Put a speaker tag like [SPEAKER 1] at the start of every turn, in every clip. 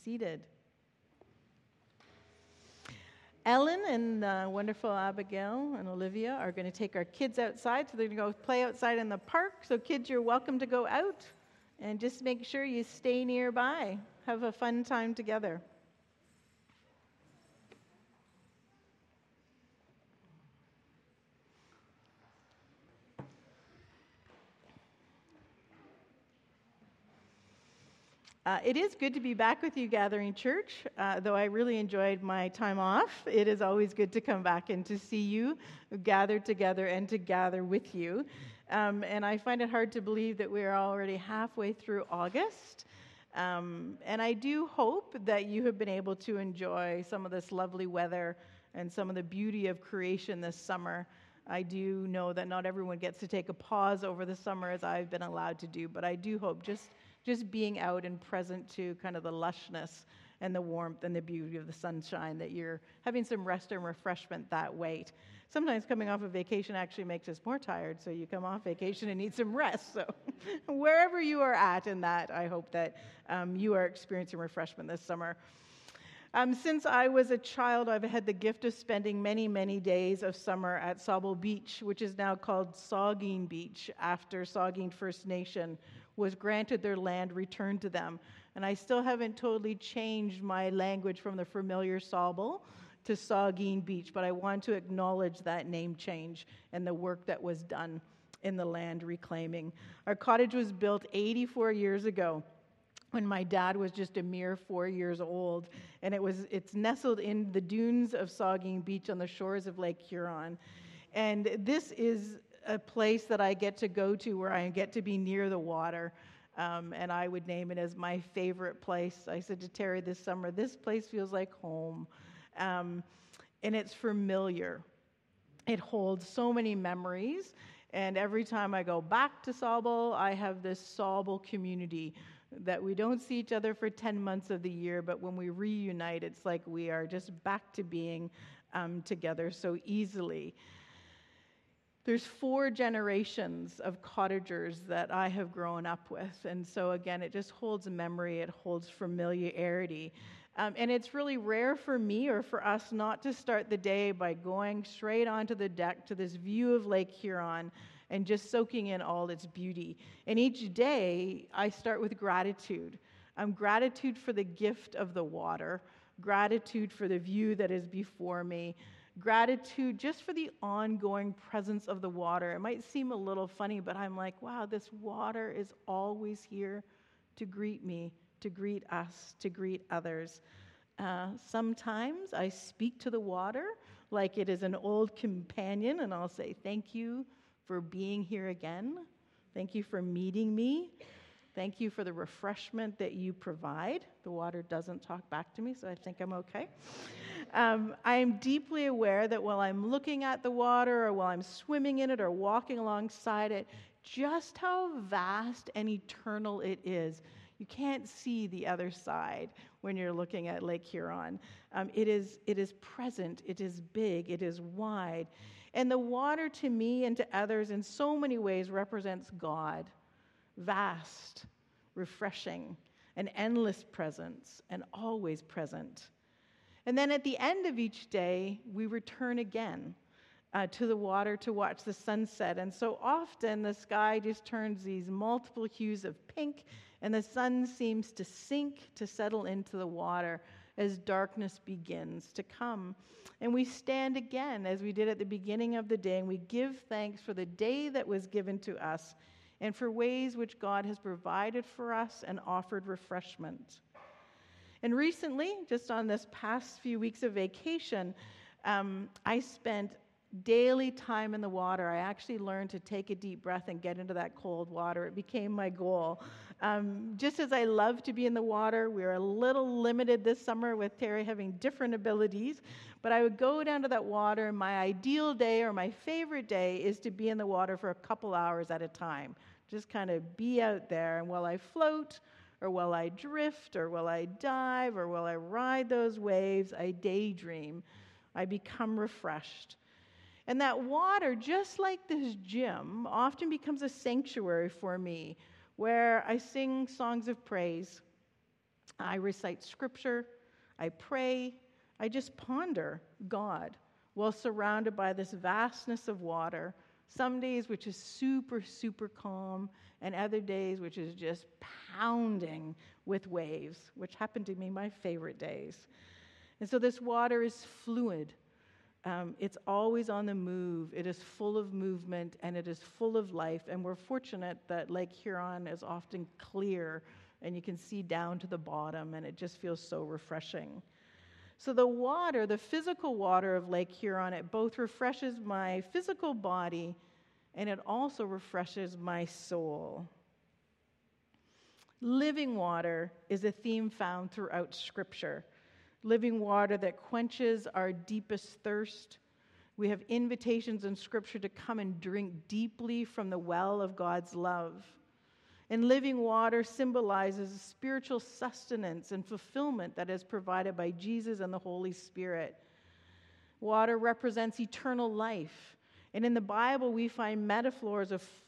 [SPEAKER 1] seated. Ellen and wonderful Abigail and Olivia are going to take our kids outside, so they're going to go play outside in the park. So kids, you're welcome to go out, and just make sure you stay nearby. Have a fun time together. It is good to be back with you, Gathering Church. Though I really enjoyed my time off, it is always good to come back and to see you gathered together and to gather with you. And I find it hard to believe that we are already halfway through August. And I do hope that you have been able to enjoy some of this lovely weather and some of the beauty of creation this summer. I do know that not everyone gets to take a pause over the summer as I've been allowed to do, but I do hope just being out and present to kind of the lushness and the warmth and the beauty of the sunshine, that you're having some rest and refreshment that way. Sometimes coming off of vacation actually makes us more tired, so you come off vacation and need some rest. So wherever you are at in that, I hope that you are experiencing refreshment this summer. Since I was a child, I've had the gift of spending many, many days of summer at Sauble Beach, which is now called Saugeen Beach, after Saugeen First Nation was granted their land returned to them. And I still haven't totally changed my language from the familiar Sauble to Saugeen Beach, but I want to acknowledge that name change and the work that was done in the land reclaiming. Our cottage was built 84 years ago, when my dad was just a mere 4 years old, and it's nestled in the dunes of Saugeen Beach on the shores of Lake Huron. And this is a place that I get to go to where I get to be near the water, and I would name it as my favorite place. I said to Terry this summer, this place feels like home, and it's familiar. It holds so many memories, and every time I go back to Sauble, I have this Sauble community that we don't see each other for 10 months of the year, but when we reunite, it's like we are just back to being together so easily. There's 4 generations of cottagers that I have grown up with, and so again, it just holds memory, it holds familiarity. And it's really rare for me or for us not to start the day by going straight onto the deck to this view of Lake Huron and just soaking in all its beauty. And each day, I start with gratitude. Gratitude for the gift of the water, gratitude for the view that is before me, gratitude just for the ongoing presence of the water. It might seem a little funny, but I'm like, wow, this water is always here to greet me, to greet us, to greet others. Sometimes I speak to the water like it is an old companion, and I'll say, thank you for being here again. Thank you for meeting me. Thank you for the refreshment that you provide. The water doesn't talk back to me, so I think I'm okay. I am deeply aware that while I'm looking at the water or while I'm swimming in it or walking alongside it, just how vast and eternal it is. You can't see the other side when you're looking at Lake Huron. It is present, it is big, it is wide. And the water to me and to others in so many ways represents God. Vast, refreshing, an endless presence, and always present. And then at the end of each day, we return again to the water to watch the sunset. And so often the sky just turns these multiple hues of pink, and the sun seems to sink, to settle into the water as darkness begins to come. And we stand again, as we did at the beginning of the day, and we give thanks for the day that was given to us and for ways which God has provided for us and offered refreshment. And recently, just on this past few weeks of vacation, I spent daily time in the water. I actually learned to take a deep breath and get into that cold water. It became my goal. Just as I love to be in the water, we were a little limited this summer with Terry having different abilities, but I would go down to that water. My ideal day or my favorite day is to be in the water for a couple hours at a time. Just kind of be out there, and while I float, or while I drift, or while I dive, or while I ride those waves, I daydream. I become refreshed. And that water, just like this gym, often becomes a sanctuary for me, where I sing songs of praise. I recite scripture, I pray, I just ponder God while surrounded by this vastness of water. Some days which is super, super calm, and other days which is just pounding with waves, which happen to be my favorite days. And so this water is fluid. It's always on the move. It is full of movement, and it is full of life. And we're fortunate that Lake Huron is often clear, and you can see down to the bottom, and it just feels so refreshing. So the water, the physical water of Lake Huron, it both refreshes my physical body, and it also refreshes my soul. Living water is a theme found throughout Scripture. Living water that quenches our deepest thirst. We have invitations in Scripture to come and drink deeply from the well of God's love. And living water symbolizes spiritual sustenance and fulfillment that is provided by Jesus and the Holy Spirit. Water represents eternal life. And in the Bible, we find metaphors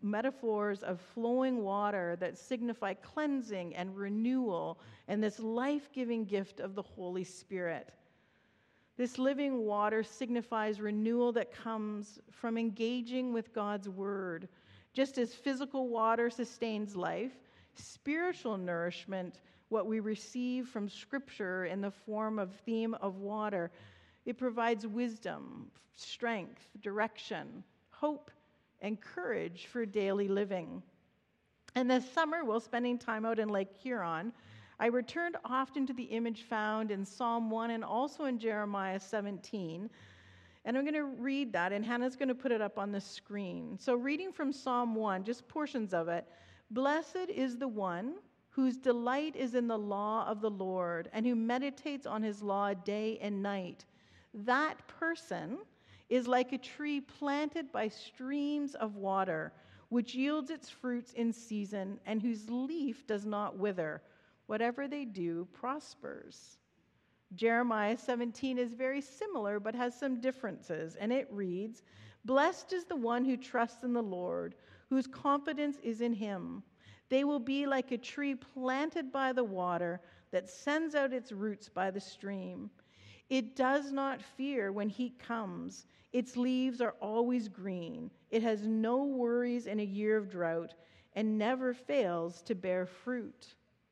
[SPEAKER 1] of flowing water that signify cleansing and renewal and this life-giving gift of the Holy Spirit. This living water signifies renewal that comes from engaging with God's Word. Just as physical water sustains life, spiritual nourishment, what we receive from Scripture in the form of theme of water, it provides wisdom, strength, direction, hope, and courage for daily living. And this summer, while spending time out in Lake Huron, I returned often to the image found in Psalm 1 and also in Jeremiah 17. And I'm going to read that, and Hannah's going to put it up on the screen. So reading from Psalm 1, just portions of it. Blessed is the one whose delight is in the law of the Lord, and who meditates on his law day and night. That person is like a tree planted by streams of water, which yields its fruits in season, and whose leaf does not wither. Whatever they do prospers. Jeremiah 17 is very similar, but has some differences, and it reads, Blessed is the one who trusts in the Lord, whose confidence is in him. They will be like a tree planted by the water that sends out its roots by the stream. It does not fear when heat comes. Its leaves are always green. It has no worries in a year of drought and never fails to bear fruit.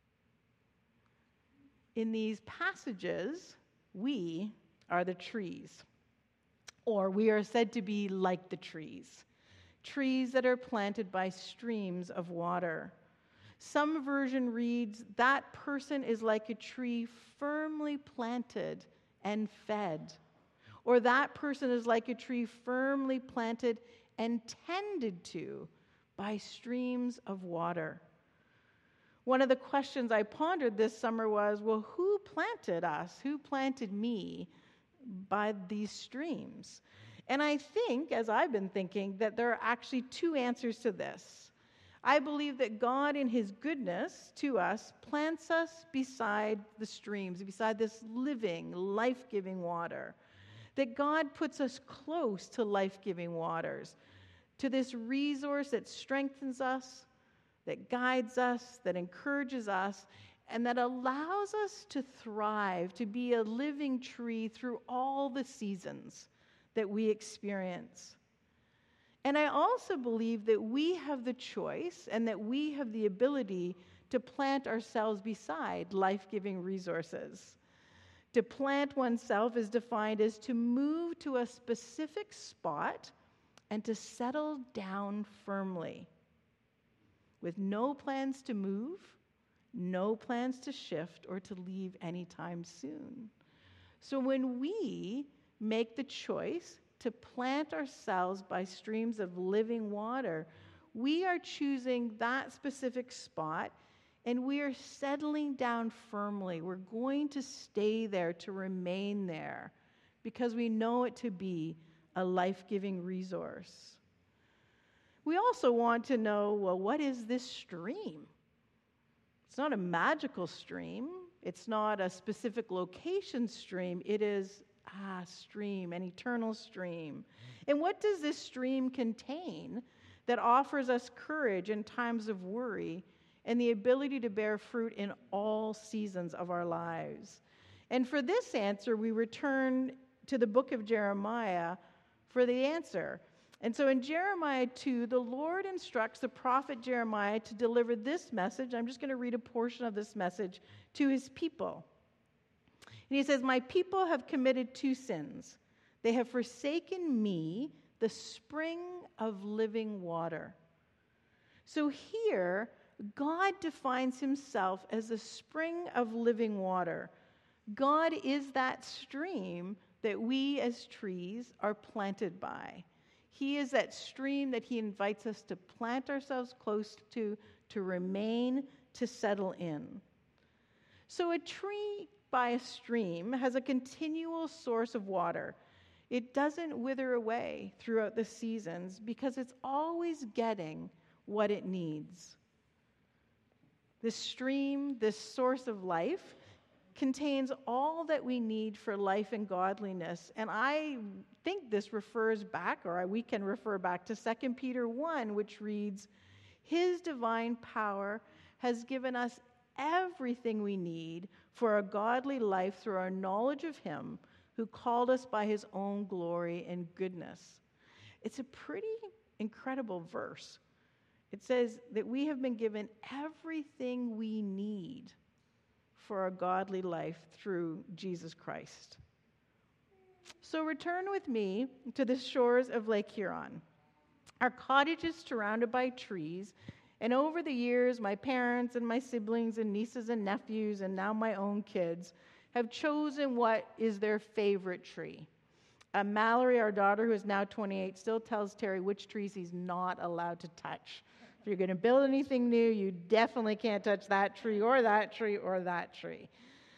[SPEAKER 1] In these passages, we are the trees, or we are said to be like the trees that are planted by streams of water. Some version reads, that person is like a tree firmly planted and fed. Or that person is like a tree firmly planted and tended to by streams of water. One of the questions I pondered this summer was, well, who planted us? Who planted me by these streams? And I think, as I've been thinking, that there are actually two answers to this. I believe that God, in his goodness to us, plants us beside the streams, beside this living, life-giving water. That God puts us close to life-giving waters, to this resource that strengthens us, that guides us, that encourages us, and that allows us to thrive, to be a living tree through all the seasons that we experience. And I also believe that we have the choice and that we have the ability to plant ourselves beside life-giving resources. To plant oneself is defined as to move to a specific spot and to settle down firmly, with no plans to move, no plans to shift or to leave anytime soon. So when we make the choice to plant ourselves by streams of living water, we are choosing that specific spot, and we are settling down firmly. We're going to stay there, to remain there, because we know it to be a life-giving resource. We also want to know, well, what is this stream? It's not a magical stream. It's not a specific location stream. It is a stream, an eternal stream. And what does this stream contain that offers us courage in times of worry and the ability to bear fruit in all seasons of our lives. And for this answer, we return to the book of Jeremiah for the answer. And so in Jeremiah 2, the Lord instructs the prophet Jeremiah to deliver this message. I'm just going to read a portion of this message to his people. And he says, "My people have committed two sins. They have forsaken me, the spring of living water." So here, God defines himself as the spring of living water. God is that stream that we as trees are planted by. He is that stream that he invites us to plant ourselves close to remain, to settle in. So a tree by a stream has a continual source of water. It doesn't wither away throughout the seasons because it's always getting what it needs. This stream, this source of life, contains all that we need for life and godliness. And I think this refers back, or we can refer back to 2 Peter 1, which reads, "His divine power has given us everything we need for a godly life through our knowledge of him who called us by his own glory and goodness." It's a pretty incredible verse. It says that we have been given everything we need for a godly life through Jesus Christ. So return with me to the shores of Lake Huron. Our cottage is surrounded by trees, and over the years, my parents and my siblings and nieces and nephews, and now my own kids, have chosen what is their favorite tree. Mallory, our daughter, who is now 28, still tells Terry which trees he's not allowed to touch. If you're going to build anything new, you definitely can't touch that tree or that tree or that tree.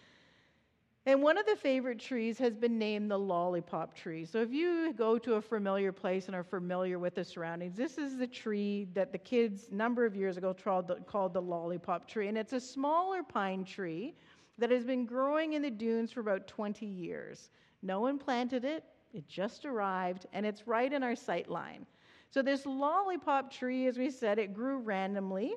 [SPEAKER 1] And one of the favorite trees has been named the lollipop tree. So if you go to a familiar place and are familiar with the surroundings, this is the tree that the kids a number of years ago called the lollipop tree. And it's a smaller pine tree that has been growing in the dunes for about 20 years. No one planted it. It just arrived, and it's right in our sight line. So this lollipop tree, as we said, it grew randomly.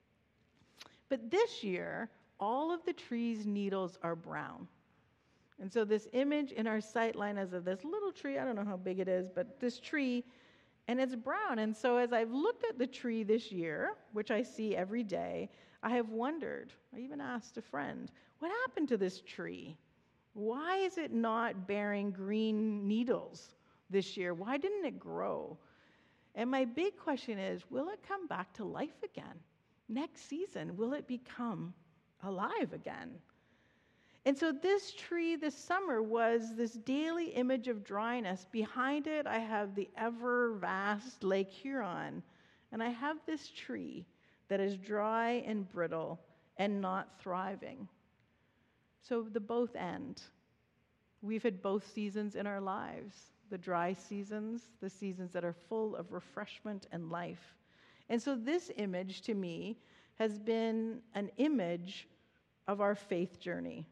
[SPEAKER 1] But this year, all of the tree's needles are brown. And so this image in our sight line is of this little tree. I don't know how big it is, but this tree, and it's brown. And so as I've looked at the tree this year, which I see every day, I have wondered, I even asked a friend, what happened to this tree? Why is it not bearing green needles this year? Why didn't it grow? And my big question is, will it come back to life again? Next season, will it become alive again? And so this tree this summer was this daily image of dryness. Behind it, I have the ever vast Lake Huron. And I have this tree that is dry and brittle and not thriving. So the both end. We've had both seasons in our lives. The dry seasons, the seasons that are full of refreshment and life. And so this image to me has been an image of our faith journey.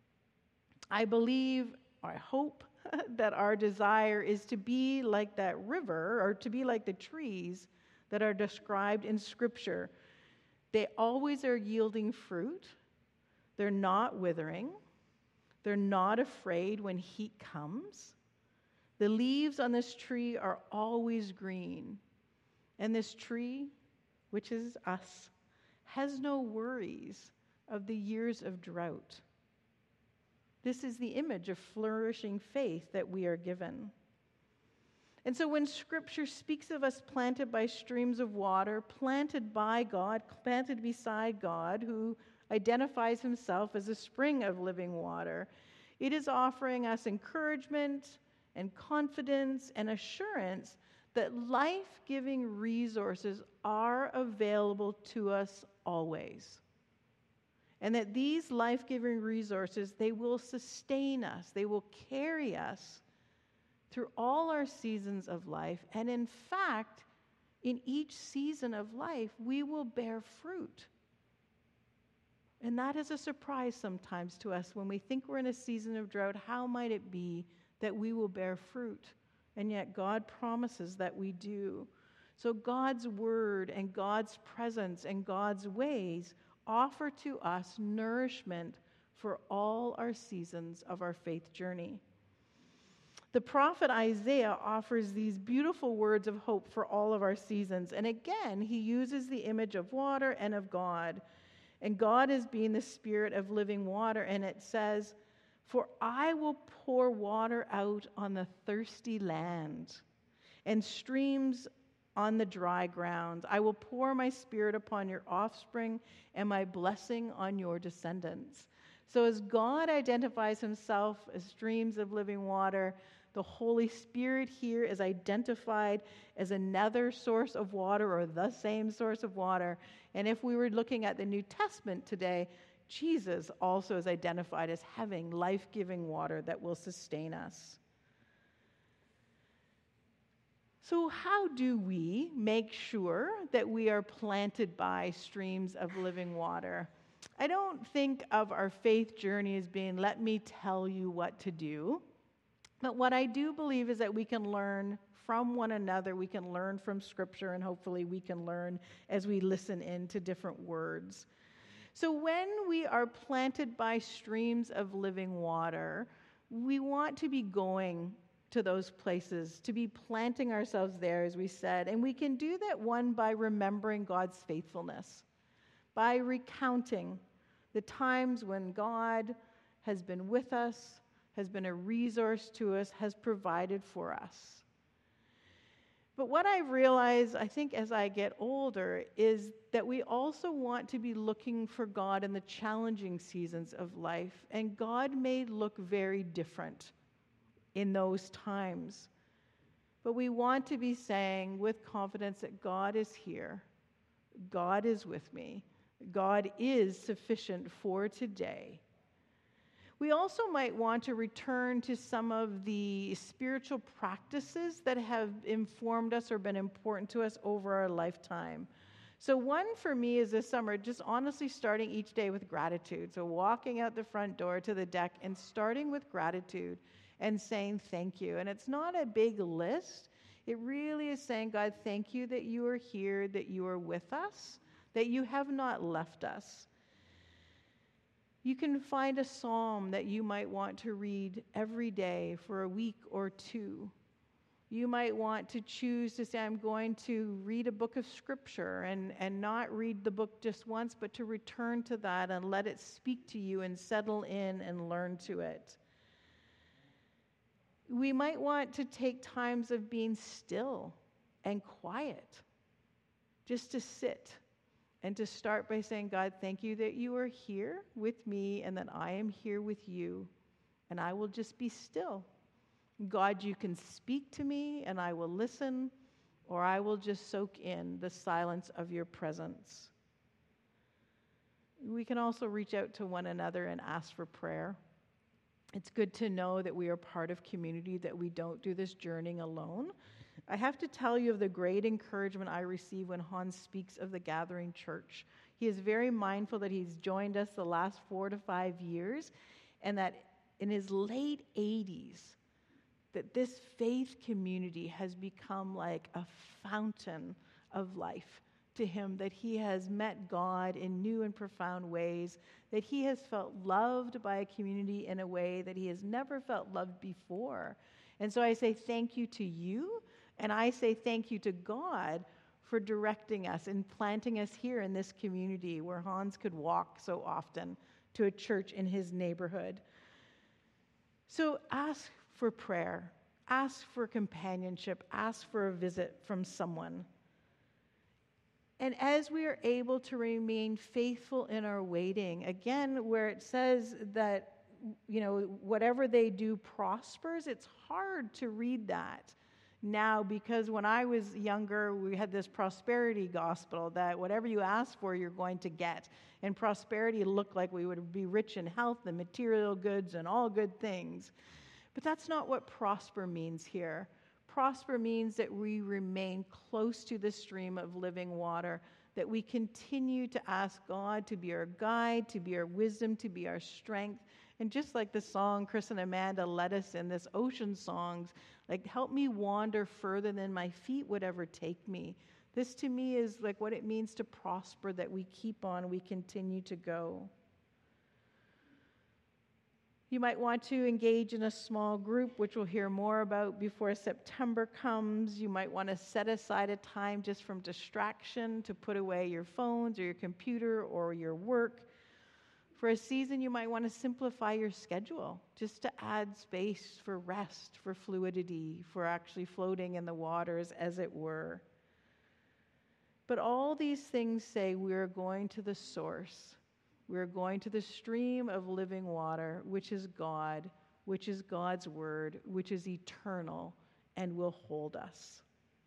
[SPEAKER 1] I believe, or I hope, that our desire is to be like that river, or to be like the trees that are described in Scripture. They always are yielding fruit. They're not withering. They're not afraid when heat comes. The leaves on this tree are always green. And this tree, which is us, has no worries of the years of drought. This is the image of flourishing faith that we are given. And so when Scripture speaks of us planted by streams of water, planted by God, planted beside God, who identifies himself as a spring of living water, it is offering us encouragement and confidence and assurance that life-giving resources are available to us always. And that these life-giving resources, they will sustain us. They will carry us through all our seasons of life. And in fact, in each season of life, we will bear fruit. And that is a surprise sometimes to us when we think we're in a season of drought. How might it be that we will bear fruit? And yet God promises that we do. So God's word and God's presence and God's ways offer to us nourishment for all our seasons of our faith journey. The prophet Isaiah offers these beautiful words of hope for all of our seasons. And again, he uses the image of water and of God. And God as being the spirit of living water. And it says, "For I will pour water out on the thirsty land and streams on the dry ground. I will pour my spirit upon your offspring and my blessing on your descendants." So as God identifies himself as streams of living water, the Holy Spirit here is identified as another source of water or the same source of water. And if we were looking at the New Testament today, Jesus also is identified as having life-giving water that will sustain us. So how do we make sure that we are planted by streams of living water? I don't think of our faith journey as being, let me tell you what to do. But what I do believe is that we can learn from one another. We can learn from Scripture, and hopefully we can learn as we listen in to different words. So when we are planted by streams of living water, we want to be going to those places, to be planting ourselves there, as we said. And we can do that, one, by remembering God's faithfulness, by recounting the times when God has been with us, has been a resource to us, has provided for us. But what I've realized, I think, as I get older, is that we also want to be looking for God in the challenging seasons of life. And God may look very different in those times. But we want to be saying with confidence that God is here. God is with me. God is sufficient for today. We also might want to return to some of the spiritual practices that have informed us or been important to us over our lifetime. So one for me is this summer, just honestly starting each day with gratitude. So walking out the front door to the deck and starting with gratitude and saying thank you. And it's not a big list. It really is saying, God, thank you that you are here, that you are with us, that you have not left us. You can find a psalm that you might want to read every day for a week or two. You might want to choose to say, I'm going to read a book of Scripture and not read the book just once, but to return to that and let it speak to you and settle in and learn to it. We might want to take times of being still and quiet, just to sit. And to start by saying, God, thank you that you are here with me and that I am here with you. And I will just be still. God, you can speak to me and I will listen, or I will just soak in the silence of your presence. We can also reach out to one another and ask for prayer. It's good to know that we are part of community, that we don't do this journeying alone. I have to tell you of the great encouragement I receive when Hans speaks of the Gathering Church. He is very mindful that he's joined us the last 4 to 5 years, and that in his late 80s, that this faith community has become like a fountain of life to him, that he has met God in new and profound ways, that he has felt loved by a community in a way that he has never felt loved before. And so I say thank you to you. And I say thank you to God for directing us and planting us here in this community where Hans could walk so often to a church in his neighborhood. So ask for prayer, ask for companionship, ask for a visit from someone. And as we are able to remain faithful in our waiting, again, where it says that, whatever they do prospers, it's hard to read that now, because when I was younger, we had this prosperity gospel that whatever you ask for, you're going to get. And prosperity looked like we would be rich in health and material goods and all good things. But that's not what prosper means here. Prosper means that we remain close to the stream of living water, that we continue to ask God to be our guide, to be our wisdom, to be our strength, And just like the song Chris and Amanda led us in, this ocean songs, like, help me wander further than my feet would ever take me. This to me is like what it means to prosper, that we keep on, we continue to go. You might want to engage in a small group, which we'll hear more about before September comes. You might want to set aside a time just from distraction to put away your phones or your computer or your work. For a season, you might want to simplify your schedule just to add space for rest, for fluidity, for actually floating in the waters, as it were. But all these things say we are going to the source. We are going to the stream of living water, which is God, which is God's word, which is eternal and will hold us.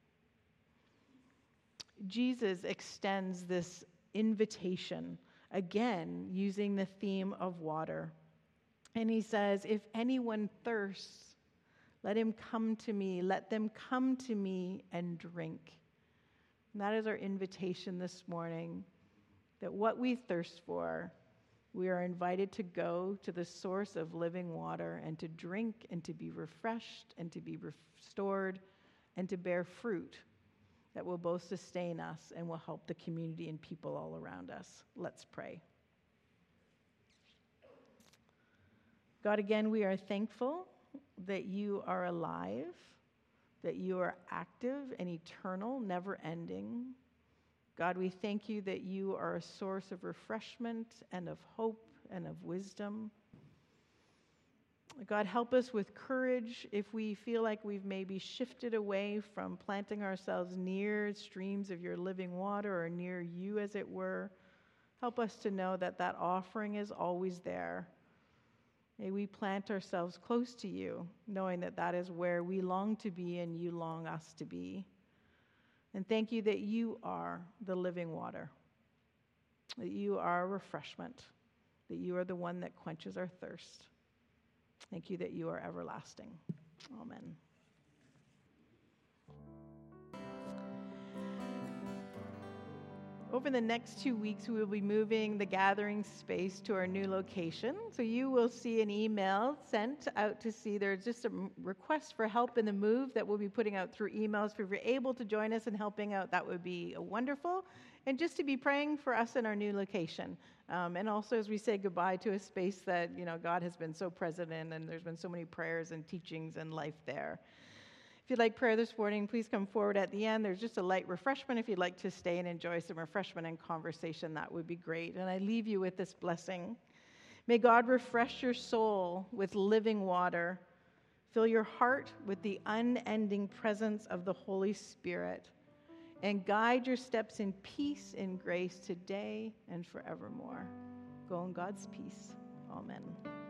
[SPEAKER 1] Jesus extends this invitation, again, using the theme of water. And he says, if anyone thirsts, let him come to me. Let them come to me and drink. And that is our invitation this morning, that what we thirst for, we are invited to go to the source of living water and to drink and to be refreshed and to be restored and to bear fruit that will both sustain us and will help the community and people all around us. Let's pray. God, again, we are thankful that you are alive, that you are active and eternal, never ending. God, we thank you that you are a source of refreshment and of hope and of wisdom. God, help us with courage if we feel like we've maybe shifted away from planting ourselves near streams of your living water or near you, as it were. Help us to know that that offering is always there. May we plant ourselves close to you, knowing that that is where we long to be and you long us to be. And thank you that you are the living water, that you are refreshment, that you are the one that quenches our thirst. Thank you that you are everlasting. Amen. Over the next 2 weeks, we will be moving the gathering space to our new location. So you will see an email sent out to see there's just a request for help in the move that we'll be putting out through emails. If you're able to join us in helping out, that would be wonderful. And just to be praying for us in our new location. And also as we say goodbye to a space that, God has been so present in, and there's been so many prayers and teachings and life there. If you'd like prayer this morning, please come forward at the end. There's just a light refreshment. If you'd like to stay and enjoy some refreshment and conversation, that would be great. And I leave you with this blessing. May God refresh your soul with living water. Fill your heart with the unending presence of the Holy Spirit. And guide your steps in peace and grace today and forevermore. Go in God's peace. Amen.